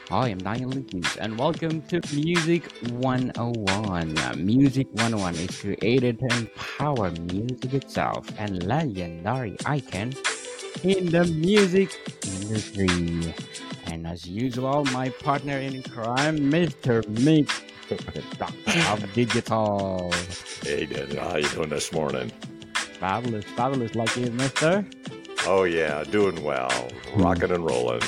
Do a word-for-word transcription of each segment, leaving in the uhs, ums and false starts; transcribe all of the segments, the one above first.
Hi, I'm Daniel Lucas, and welcome to Music one oh one. Uh, Music one oh one is created to empower music itself and legendary icon in the music industry. And as usual, my partner in crime, mister Mick, the Doctor of Digital. Hey, Daniel, how you doing this morning? Fabulous, fabulous, like you, mister. Oh yeah, doing well, rocking and rolling.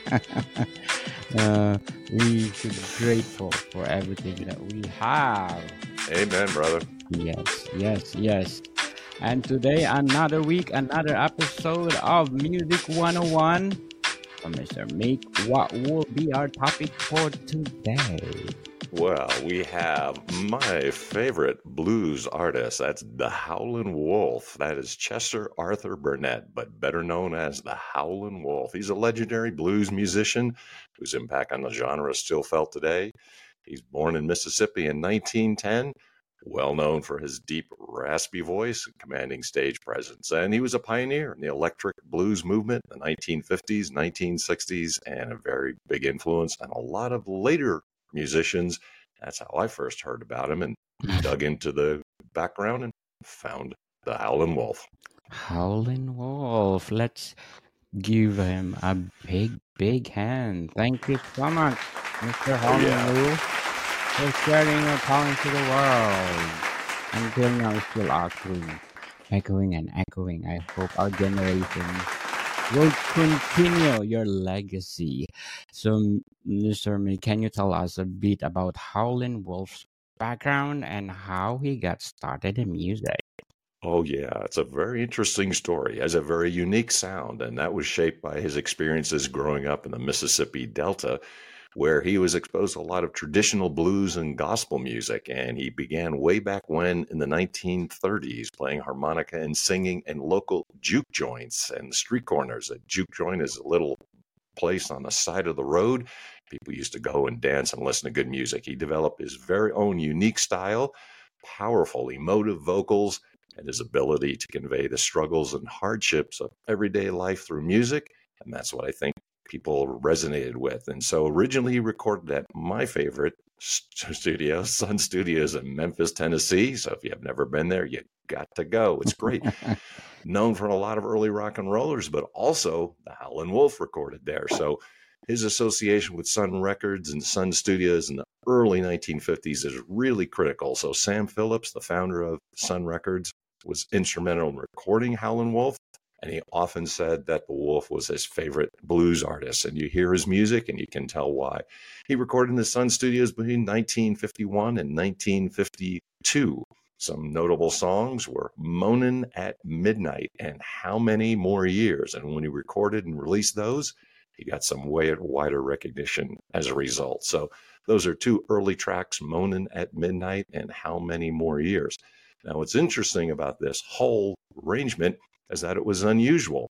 uh, we should be grateful for everything that we have. Amen, brother. Yes, yes, yes. And today, another week, another episode of Music one oh one. So, mister Meek, what will be our topic for today? Well, we have my favorite blues artist. That's the Howlin' Wolf. That is Chester Arthur Burnett, but better known as the Howlin' Wolf. He's a legendary blues musician whose impact on the genre is still felt today. He's born in Mississippi in nineteen ten, well known for his deep, raspy voice and commanding stage presence. And he was a pioneer in the electric blues movement in the nineteen fifties, nineteen sixties, and a very big influence on a lot of later musicians. That's how I first heard about him and dug into the background and found the Howlin' Wolf. Howlin' Wolf. Let's give him a big, big hand. Thank you so much, mister Oh, Howlin' yeah. Wolf, for sharing your talent to the world. Until now, it's still echoing, echoing and echoing. I hope our generation will continue your legacy. So, mister May, can you tell us a bit about Howlin' Wolf's background and how he got started in music? Oh, yeah. It's a very interesting story. It has a very unique sound, and that was shaped by his experiences growing up in the Mississippi Delta, where he was exposed to a lot of traditional blues and gospel music. And he began way back when in the nineteen thirties playing harmonica and singing in local juke joints and street corners. A juke joint is a little place on the side of the road. People used to go and dance and listen to good music. He developed his very own unique style, powerful, emotive vocals, and his ability to convey the struggles and hardships of everyday life through music. And that's what I think people resonated with. And so originally he recorded at my favorite studio, Sun Studios in Memphis, Tennessee. So if you have never been there, you got to go. It's great. Known for a lot of early rock and rollers, but also the Howlin' Wolf recorded there. So his association with Sun Records and Sun Studios in the early nineteen fifties is really critical. So Sam Phillips, the founder of Sun Records, was instrumental in recording Howlin' Wolf, and he often said that the Wolf was his favorite blues artist. And you hear his music and you can tell why. He recorded in the Sun Studios between nineteen fifty-one and nineteen fifty-two. Some notable songs were Moanin' at Midnight and How Many More Years. And when he recorded and released those, he got some way wider recognition as a result. So those are two early tracks, Moanin' at Midnight and How Many More Years. Now, what's interesting about this whole arrangement is that it was unusual.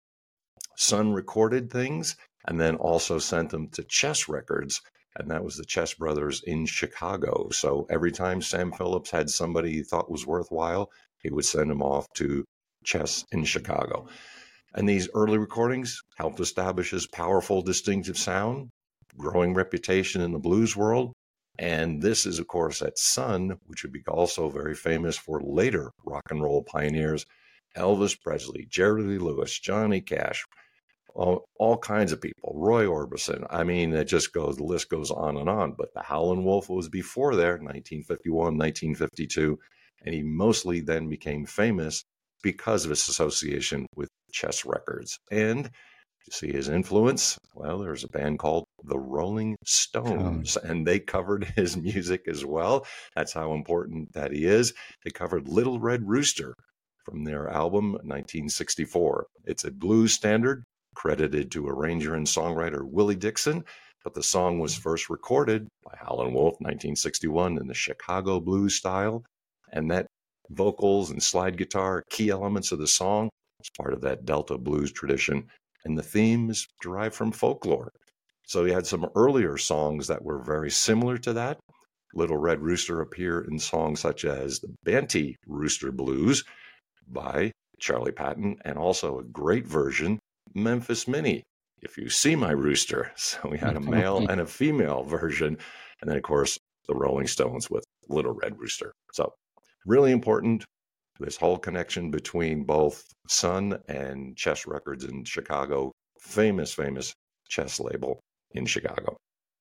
Sun recorded things and then also sent them to Chess Records, and that was the Chess Brothers in Chicago. So every time Sam Phillips had somebody he thought was worthwhile, he would send them off to Chess in Chicago. And these early recordings helped establish his powerful, distinctive sound, growing reputation in the blues world. And this is, of course, at Sun, which would be also very famous for later rock and roll pioneers, Elvis Presley, Jerry Lee Lewis, Johnny Cash, all, all kinds of people, Roy Orbison. I mean, it just goes, the list goes on and on. But the Howlin' Wolf was before there, nineteen fifty-one, nineteen fifty-two. And he mostly then became famous because of his association with Chess Records. And to see his influence, well, there's a band called the Rolling Stones, and they covered his music as well. That's how important that he is. They covered Little Red Rooster from their album nineteen sixty-four. It's a blues standard credited to arranger and songwriter Willie Dixon, but the song was first recorded by Howlin' Wolf nineteen sixty-one in the Chicago blues style, and that vocals and slide guitar, key elements of the song, is part of that Delta blues tradition, and the theme is derived from folklore. So he had some earlier songs that were very similar to that. Little Red Rooster appear in songs such as the Banty Rooster Blues by Charlie Patton, and also a great version, Memphis Minnie, If You See My Rooster. So we had a male and a female version. And then, of course, the Rolling Stones with Little Red Rooster. So really important, this whole connection between both Sun and Chess Records in Chicago, famous, famous chess label in Chicago.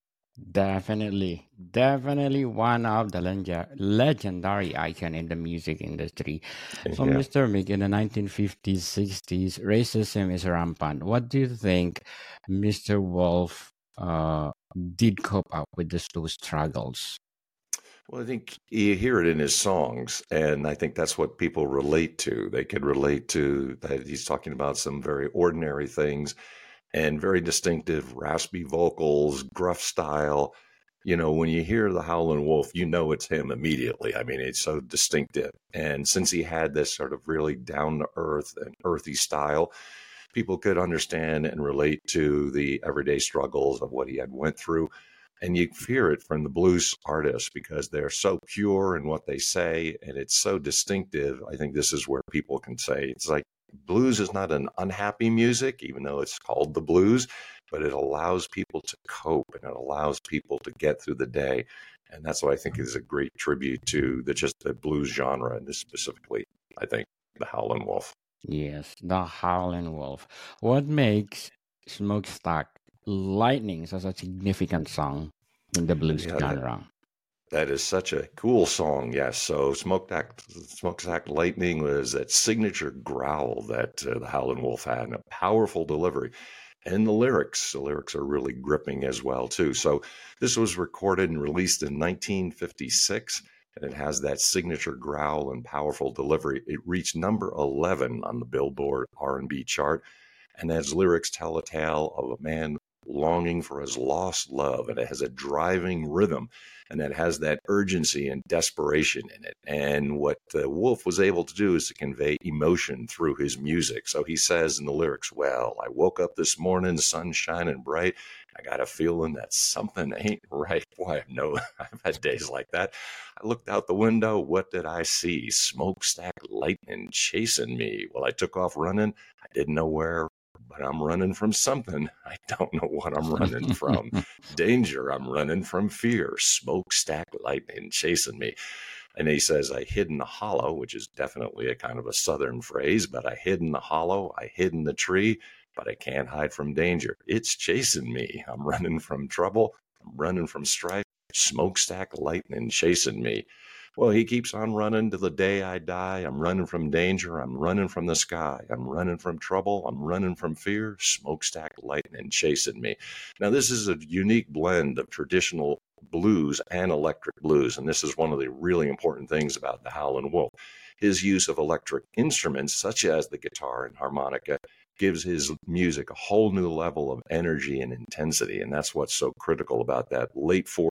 Definitely, definitely one of the leg- legendary icon in the music industry. So, Yeah. mister Mick, in the nineteen fifties, sixties, racism is rampant. What do you think mister Wolf uh, did cope up with these two struggles? Well, I think you hear it in his songs, and I think that's what people relate to. They can relate to that he's talking about some very ordinary things and very distinctive, raspy vocals, gruff style. You know, when you hear the Howlin' Wolf, you know it's him immediately. I mean, it's so distinctive. And since he had this sort of really down to earth and earthy style, people could understand and relate to the everyday struggles of what he had went through. And you hear it from the blues artists because they're so pure in what they say and it's so distinctive. I think this is where people can say it's like blues is not an unhappy music, even though it's called the blues, but it allows people to cope and it allows people to get through the day. And that's what I think is a great tribute to the just the blues genre, and this specifically, I think, the Howlin' Wolf. Yes, the Howlin' Wolf. What makes Smokestack Lightning such a significant song in the blues Yeah, that, genre? that is such a cool song. Yes. So Smokestack, Smokestack Lightning was that signature growl that uh, the Howlin' Wolf had, and a powerful delivery. And the lyrics, the lyrics are really gripping as well too. So this was recorded and released in nineteen fifty-six, and it has that signature growl and powerful delivery. It reached number eleven on the Billboard R and B chart, and as lyrics tell a tale of a man longing for his lost love, and it has a driving rhythm, and it has that urgency and desperation in it. And what uh, Wolf was able to do is to convey emotion through his music. So he says in the lyrics, well, I woke up this morning, sun shining bright. I got a feeling that something ain't right. Boy, I know I've had days like that. I looked out the window. What did I see? Smokestack lightning chasing me. Well, I took off running. I didn't know where, but I'm running from something. I don't know what I'm running from. Danger, I'm running from fear. Smokestack lightning chasing me. And he says, I hid in the hollow, which is definitely a kind of a southern phrase, but I hid in the hollow, I hid in the tree, but I can't hide from danger. It's chasing me. I'm running from trouble. I'm running from strife. Smokestack lightning chasing me. Well, he keeps on running to the day I die. I'm running from danger. I'm running from the sky. I'm running from trouble. I'm running from fear. Smokestack lightning chasing me. Now, this is a unique blend of traditional blues and electric blues, and this is one of the really important things about the Howlin' Wolf. His use of electric instruments, such as the guitar and harmonica, gives his music a whole new level of energy and intensity, and that's what's so critical about that late forties.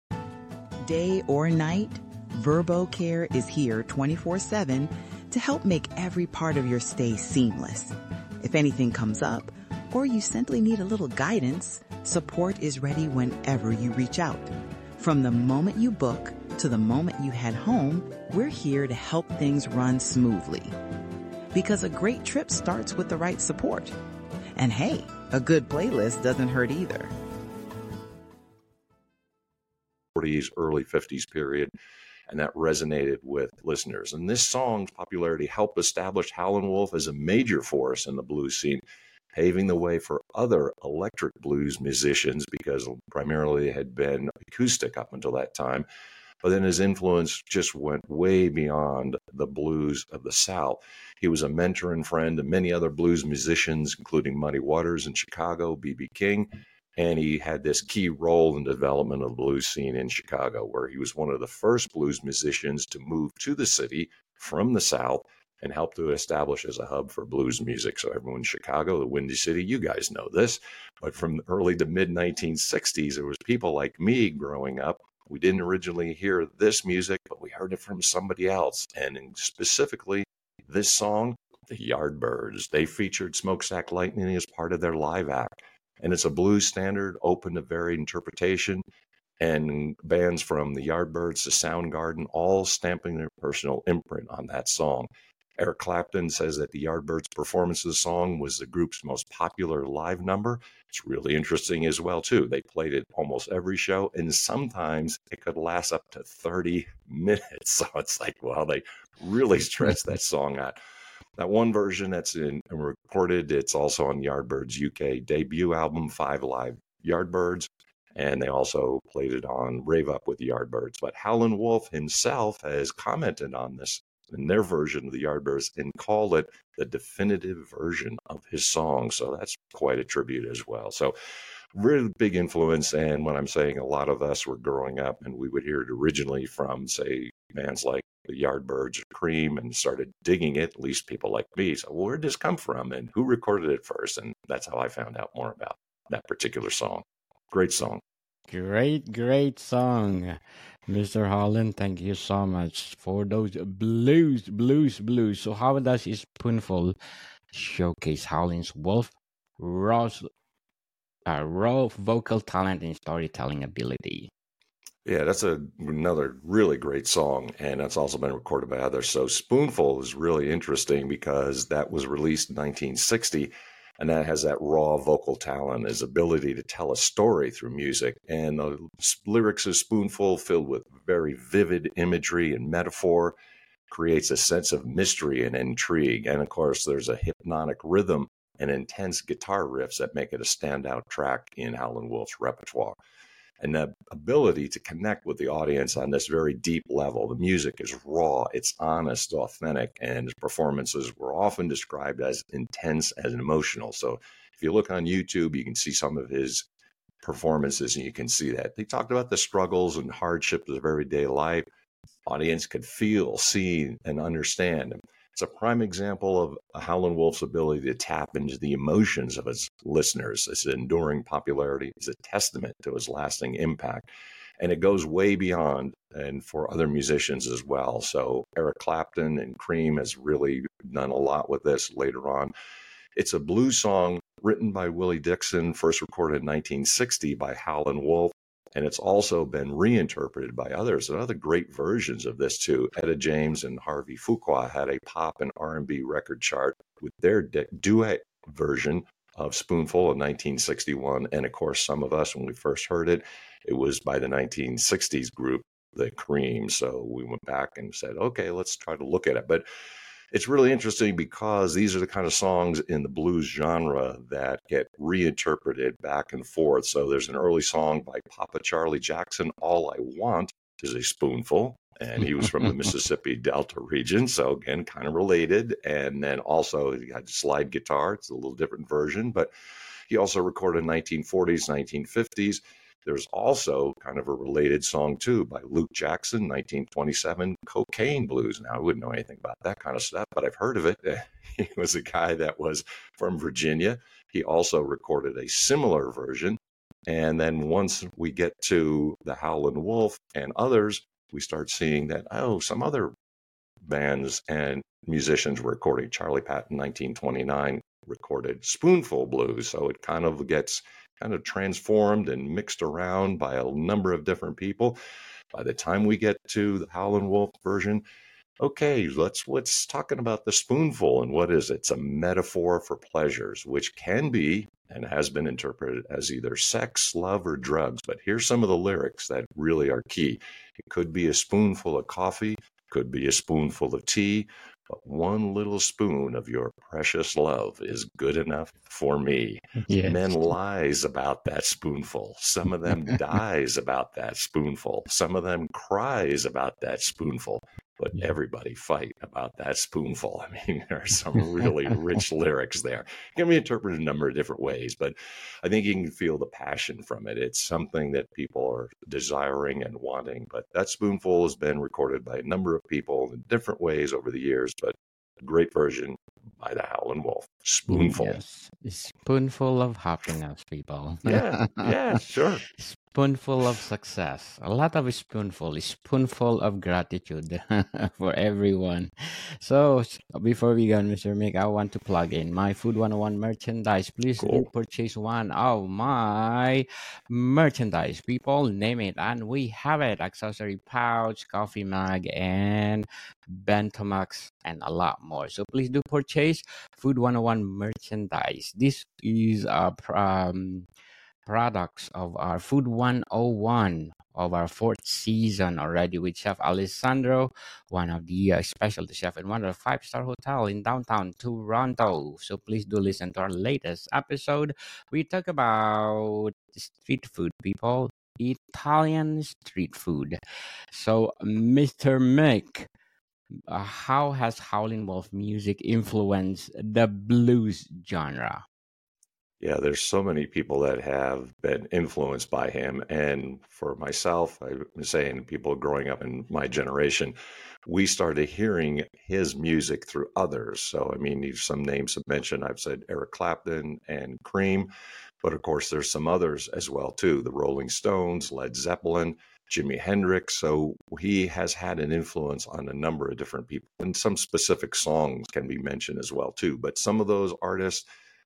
Day or night, VerboCare is here twenty-four seven to help make every part of your stay seamless. If anything comes up, or you simply need a little guidance, support is ready whenever you reach out. From the moment you book to the moment you head home, we're here to help things run smoothly. Because a great trip starts with the right support. And hey, a good playlist doesn't hurt either. forties, early fifties period, and that resonated with listeners. And this song's popularity helped establish Howlin' Wolf as a major force in the blues scene, paving the way for other electric blues musicians because primarily it had been acoustic up until that time. But then his influence just went way beyond the blues of the South. He was a mentor and friend of many other blues musicians, including Muddy Waters in Chicago, B B King, and he had this key role in the development of the blues scene in Chicago, where he was one of the first blues musicians to move to the city from the South and help to establish as a hub for blues music. So everyone in Chicago, the Windy City, you guys know this. But from the early to mid nineteen sixties, there was people like me growing up. We didn't originally hear this music, but we heard it from somebody else. And specifically, this song, the Yardbirds. They featured Smokestack Lightning as part of their live act. And it's a blues standard, open to varied interpretation. And bands from the Yardbirds to Soundgarden all stamping their personal imprint on that song. Eric Clapton says that the Yardbirds' performance of the song was the group's most popular live number. It's really interesting as well, too. They played it almost every show, and sometimes it could last up to thirty minutes. So it's like, well, they really stretched that song out. That one version that's in recorded, it's also on Yardbirds' U K debut album, Five Live Yardbirds, and they also played it on Rave Up with the Yardbirds. But Howlin' Wolf himself has commented on this in their version of the Yardbirds and called it the definitive version of his song. So that's quite a tribute as well. So really big influence. And when I'm saying a lot of us were growing up and we would hear it originally from, say, bands like the Yardbirds or Cream and started digging it, at least people like me. So where did this come from and who recorded it first? And that's how I found out more about that particular song. Great song. Great, great song, Mister Holland. Thank you so much for those blues, blues, blues. So, how does a spoonful showcase Howlin' Wolf raw, uh, raw vocal talent and storytelling ability? Yeah, that's a, another really great song, and that's also been recorded by others. So, Spoonful is really interesting because that was released in nineteen sixty. And that has that raw vocal talent, his ability to tell a story through music. And the lyrics of Spoonful, filled with very vivid imagery and metaphor, creates a sense of mystery and intrigue. And of course, there's a hypnotic rhythm and intense guitar riffs that make it a standout track in Howlin' Wolf's repertoire. And the ability to connect with the audience on this very deep level. The music is raw, it's honest, authentic, and his performances were often described as intense and emotional. So if you look on YouTube, you can see some of his performances and you can see that. They talked about the struggles and hardships of everyday life. Audience could feel, see, and understand. It's a prime example of Howlin' Wolf's ability to tap into the emotions of his listeners. His enduring popularity is a testament to his lasting impact. And it goes way beyond and for other musicians as well. So Eric Clapton and Cream has really done a lot with this later on. It's a blues song written by Willie Dixon, first recorded in nineteen sixty by Howlin' Wolf. And it's also been reinterpreted by others and other great versions of this too. Etta James and Harvey Fuqua had a pop and R and B record chart with their du- duet version of Spoonful in nineteen sixty-one. And of course, some of us, when we first heard it, it was by the nineteen sixties group, The Cream. So we went back and said, okay, let's try to look at it. But it's really interesting because these are the kind of songs in the blues genre that get reinterpreted back and forth. So there's an early song by Papa Charlie Jackson, All I Want is a Spoonful. And he was from the Mississippi Delta region. So again, kind of related. And then also he had slide guitar. It's a little different version, but he also recorded nineteen forties, nineteen fifties. There's also kind of a related song, too, by Luke Jackson, nineteen twenty-seven, Cocaine Blues. Now, I wouldn't know anything about that kind of stuff, but I've heard of it. He was a guy that was from Virginia. He also recorded a similar version. And then once we get to the Howlin' Wolf and others, we start seeing that, oh, some other bands and musicians were recording. Charlie Patton, nineteen twenty-nine, recorded Spoonful Blues. So it kind of gets kind of transformed and mixed around by a number of different people. By the time we get to the Howlin' Wolf version, okay, let's let's talking about the spoonful and what is it? It's a metaphor for pleasures, which can be and has been interpreted as either sex, love, or drugs. But here's some of the lyrics that really are key. It could be a spoonful of coffee, could be a spoonful of tea, but one little spoon of your precious love is good enough for me. Yes. Men lies about that spoonful. Some of them dies about that spoonful. Some of them cries about that spoonful. But Yeah. everybody fight about that spoonful. I mean, there are some really rich lyrics there. It can be interpreted a number of different ways, but I think you can feel the passion from it. It's something that people are desiring and wanting. But that spoonful has been recorded by a number of people in different ways over the years, but a great version by the Howlin' Wolf. Spoonful. Yes, a spoonful of happiness, people. Yeah, yeah, sure. Spoonful of success. A lot of spoonful. A spoonful of gratitude for everyone. So s- before we go, mister Mick, I want to plug in my Food one oh one merchandise. Please do Cool. purchase one of my merchandise. People name it, and we have it: accessory pouch, coffee mug, and Bentamax, and a lot more. So please do purchase Food one oh one merchandise. This is a pr- um, products of our Food one oh one of our fourth season already with Chef Alessandro, one of the uh, specialty chef in one of the five-star hotel in downtown Toronto. So please do listen to our latest episode. We talk about street food, people. Italian street food. So, mister Mick, uh, how has Howlin' Wolf music influenced the blues genre? Yeah, there's so many people that have been influenced by him. And for myself, I've been saying people growing up in my generation, we started hearing his music through others. So, I mean, these- some names have mentioned. I've said Eric Clapton and Cream, but of course, there's some others as well too. The Rolling Stones, Led Zeppelin, Jimi Hendrix. So he has had an influence on a number of different people, and some specific songs can be mentioned as well too. But some of those artists,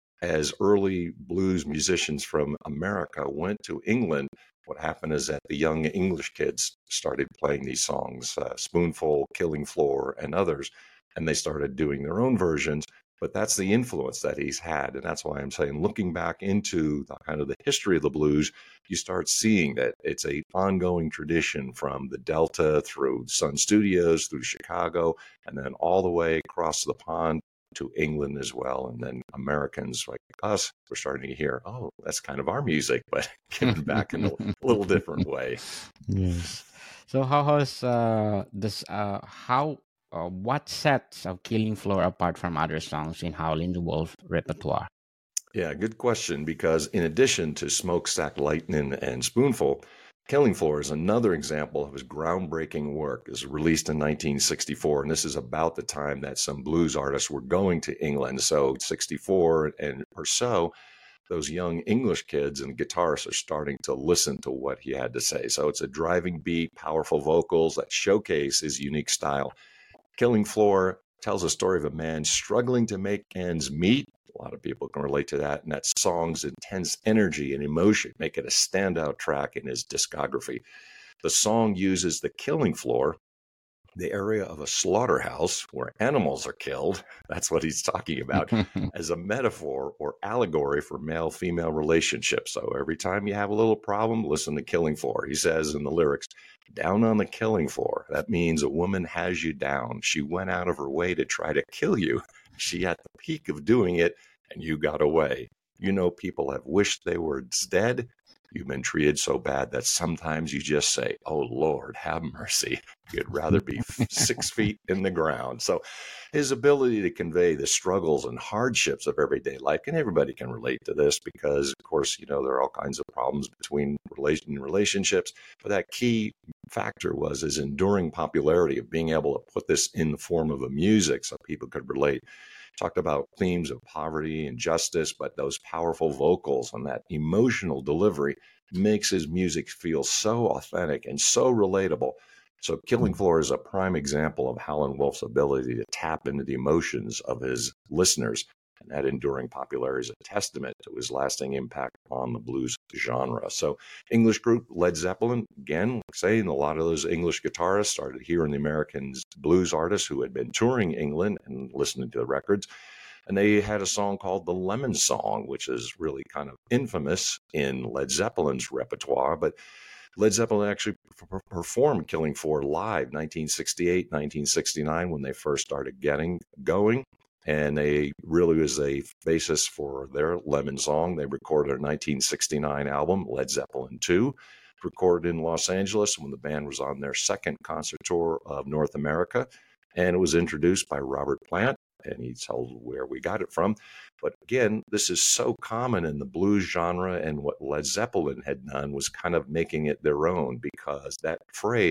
as early blues musicians from America went to England, what happened is that the young English kids started playing these songs, uh, Spoonful, Killing Floor, and others, and they started doing their own versions. But that's the influence that he's had, and that's why I'm saying, looking back into the kind of the history of the blues, you start seeing that it's a ongoing tradition from the Delta through Sun Studios, through Chicago, and then all the way across the pond to England as well. And then Americans like us were starting to hear, oh, that's kind of our music, but given back in a little different way. Yes. So how has uh this uh how uh, what sets of Killing Floor apart from other songs in Howlin' Wolf repertoire? Yeah, good question. Because in addition to Smokestack Lightning and Spoonful, Killing Floor is another example of his groundbreaking work. It was released in nineteen sixty-four, and this is about the time that some blues artists were going to England. So sixty-four and or so, those young English kids and guitarists are starting to listen to what he had to say. So it's a driving beat, powerful vocals that showcase his unique style. Killing Floor tells a story of a man struggling to make ends meet. A lot of people can relate to that. And that song's intense energy and emotion make it a standout track in his discography. The song uses the killing floor, the area of a slaughterhouse where animals are killed. That's what he's talking about, as a metaphor or allegory for male female relationships. So every time you have a little problem, listen to Killing Floor. He says in the lyrics, down on the killing floor. That means a woman has you down. She went out of her way to try to kill you. She at the peak of doing it, and you got away. You know, people have wished they were dead. You've been treated so bad that sometimes you just say, oh, Lord, have mercy. You'd rather be six feet in the ground. So his ability to convey the struggles and hardships of everyday life, and everybody can relate to this because, of course, you know, there are all kinds of problems between relation relationships. But that key factor was his enduring popularity of being able to put this in the form of a music so people could relate. Talked about themes of poverty and justice, but those powerful vocals and that emotional delivery makes his music feel so authentic and so relatable. So Killing Floor is a prime example of Howlin' Wolf's ability to tap into the emotions of his listeners. And that enduring popularity is a testament to his lasting impact on the blues genre. So English group Led Zeppelin, again, like saying a lot of those English guitarists started hearing the American blues artists who had been touring England and listening to the records. And they had a song called The Lemon Song, which is really kind of infamous in Led Zeppelin's repertoire. But Led Zeppelin actually performed Killing Floor live nineteen sixty-eight, nineteen sixty-nine when they first started getting going. And they really was a basis for their Lemon Song. They recorded a nineteen sixty-nine album, Led Zeppelin two, recorded in Los Angeles when the band was on their second concert tour of North America. And it was introduced by Robert Plant, and he told where we got it from. But again, this is so common in the blues genre, and what Led Zeppelin had done was kind of making it their own, because that phrase,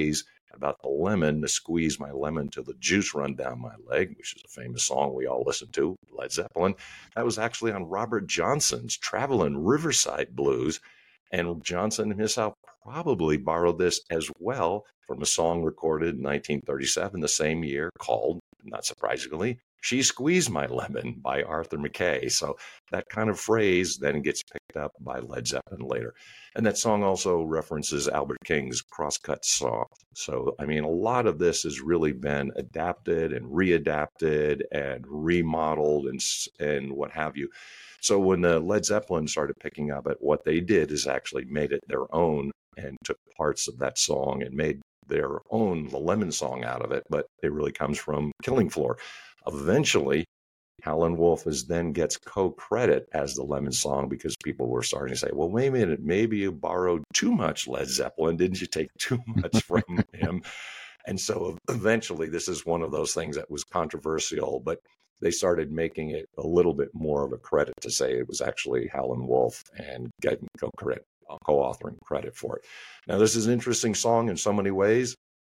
about the lemon, to squeeze my lemon till the juice run down my leg, which is a famous song we all listen to, Led Zeppelin. That was actually on Robert Johnson's Travelin' Riverside Blues. And Johnson himself probably borrowed this as well from a song recorded in nineteen thirty-seven, the same year, called, not surprisingly, She Squeezed My Lemon by Arthur McKay. So that kind of phrase then gets picked up by Led Zeppelin later. And that song also references Albert King's Crosscut Song. So, I mean, a lot of this has really been adapted and readapted and remodeled and, and what have you. So when the Led Zeppelin started picking up at what they did is actually made it their own and took parts of that song and made their own, the Lemon song out of it, but it really comes from Killing Floor. Eventually, Howlin' Wolf is then gets co-credit as the Lemon song because people were starting to say, well, wait a minute, maybe you borrowed too much Led Zeppelin. Didn't you take too much from him? And so eventually this is one of those things that was controversial, but they started making it a little bit more of a credit to say it was actually Howlin' Wolf and getting co-credit, co-authoring credit for it. Now, this is an interesting song in so many ways.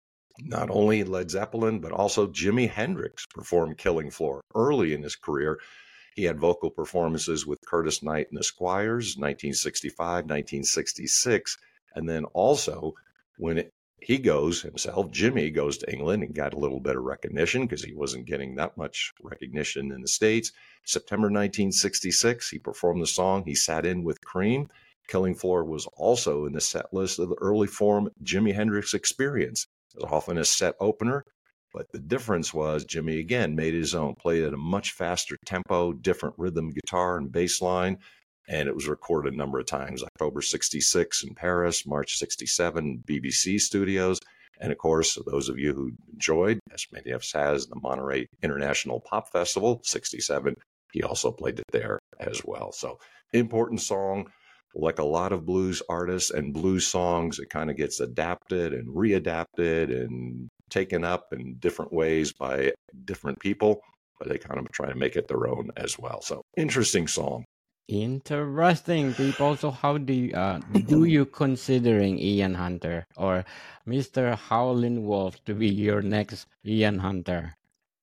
Not only Led Zeppelin, but also Jimi Hendrix performed Killing Floor early in his career. He had vocal performances with Curtis Knight and the Squires, nineteen sixty-five, nineteen sixty-six. And then also when it, he goes himself, Jimmy goes to England and got a little bit of recognition because he wasn't getting that much recognition in the States. September nineteen sixty-six, he performed the song. He sat in with Cream. Killing Floor was also in the set list of the early form Jimi Hendrix Experience. It was often a set opener, but the difference was Jimmy again made his own, played at a much faster tempo, different rhythm guitar and bass line, and it was recorded a number of times. October sixty-six in Paris, March sixty-seven, B B C Studios, and of course, those of you who enjoyed, as many of us has, the Monterey International Pop Festival, sixty-seven, he also played it there as well. So, important song. Like a lot of blues artists and blues songs, it kind of gets adapted and readapted and taken up in different ways by different people, but they kind of try to make it their own as well. So interesting song. Interesting, people. So how do you, uh, do you considering Ian Hunter or Mister Howlin' Wolf to be your next Ian Hunter?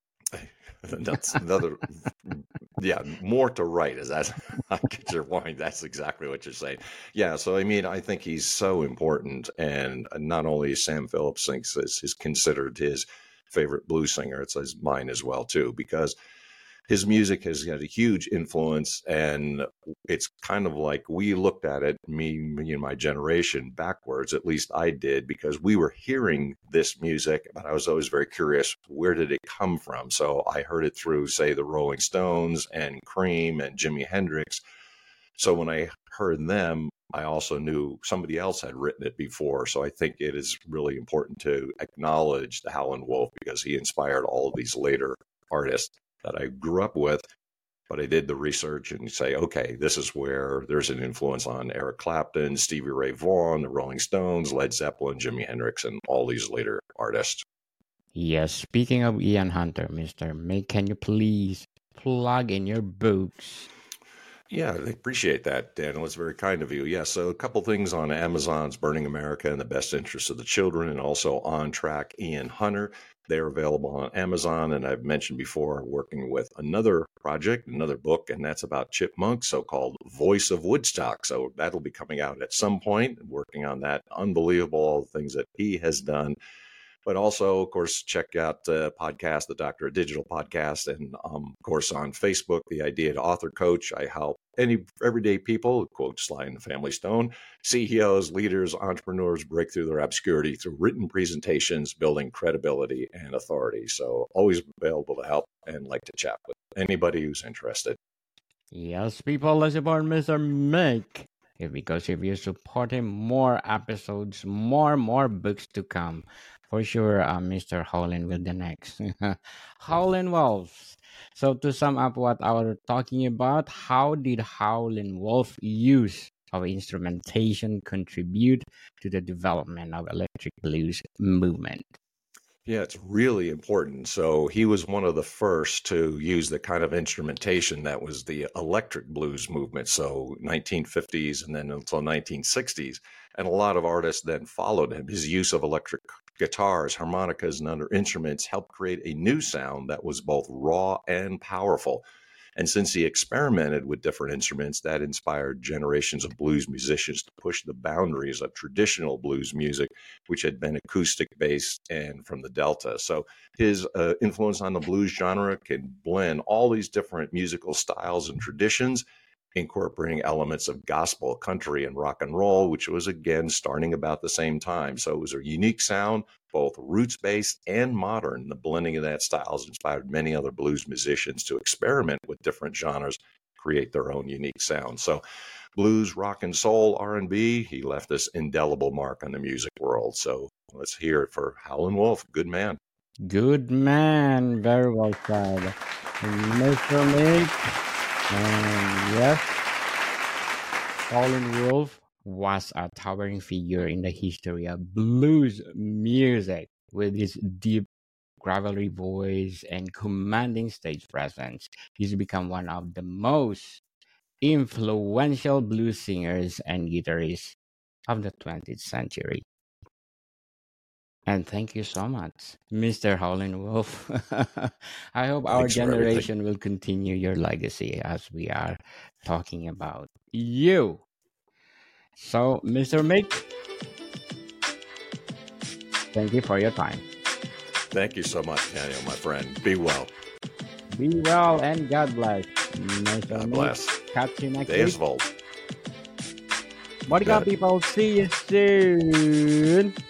That's another, yeah, more to write. Is that I get your point? That's exactly what you're saying. Yeah, so I mean, I think he's so important, and not only Sam Phillips thinks is, is considered his favorite blues singer, it's his mine as well too, because his music has had a huge influence, and it's kind of like we looked at it, me, me and my generation, backwards. At least I did, because we were hearing this music, but I was always very curious, where did it come from? So I heard it through, say, the Rolling Stones and Cream and Jimi Hendrix. So when I heard them, I also knew somebody else had written it before. So I think it is really important to acknowledge the Howlin' Wolf because he inspired all of these later artists that I grew up with, but I did the research and say, okay, this is where there's an influence on Eric Clapton, Stevie Ray Vaughan, the Rolling Stones, Led Zeppelin, Jimi Hendrix, and all these later artists. Yes, speaking of Ian Hunter, Mister May, can you please plug in your books? Yeah, I appreciate that, Daniel. It's very kind of you. Yeah, so a couple things on Amazon's Burning America and the Best Interests of the Children, and also On Track, Ian Hunter. They're available on Amazon, and I've mentioned before working with another project, another book, and that's about Chipmunk, so-called Voice of Woodstock. So that'll be coming out at some point, working on that. Unbelievable, all the things that he has done. But also, of course, check out the podcast, the Doctor of Digital podcast, and um, of course on Facebook, the Idea to Author Coach. I help any everyday people, quote Sly and the Family Stone, C E Os, leaders, entrepreneurs break through their obscurity through written presentations, building credibility and authority. So always available to help and like to chat with anybody who's interested. Yes, people, let's support Mister Mick. Because if you support him, more episodes, more, more books to come. For sure, uh, Mister Howlin' will the next. Howlin' Wolf. So to sum up what I was talking about, how did Howlin' Wolf use of instrumentation contribute to the development of electric blues movement? Yeah, it's really important. So he was one of the first to use the kind of instrumentation that was the electric blues movement. So nineteen fifties and then until nineteen sixties. And a lot of artists then followed him. His use of electric guitars, harmonicas, and other instruments helped create a new sound that was both raw and powerful. And since he experimented with different instruments, that inspired generations of blues musicians to push the boundaries of traditional blues music, which had been acoustic based and from the Delta. So his uh, influence on the blues genre can blend all these different musical styles and traditions, incorporating elements of gospel, country, and rock and roll, which was again starting about the same time. So it was a unique sound, both roots-based and modern. The blending of that style has inspired many other blues musicians to experiment with different genres, create their own unique sound. So blues, rock and soul, R and B, he left this indelible mark on the music world. So let's hear it for Howlin' Wolf. Good man. Good man. Very well said. Mister Mick. And yes, Howlin' Wolf was a towering figure in the history of blues music with his deep, gravelly voice and commanding stage presence. He's become one of the most influential blues singers and guitarists of the twentieth century. And thank you so much, Mister Howlin' Wolf. I hope our Thanks for everything. generation will continue your legacy as we are talking about you. So, Mister Mick, thank you for your time. Thank you so much, Daniel, my friend. Be well. Be well and God bless. Mister God Mick, bless. catch you next Deus week. Volt. What Got up, it. people? See you soon.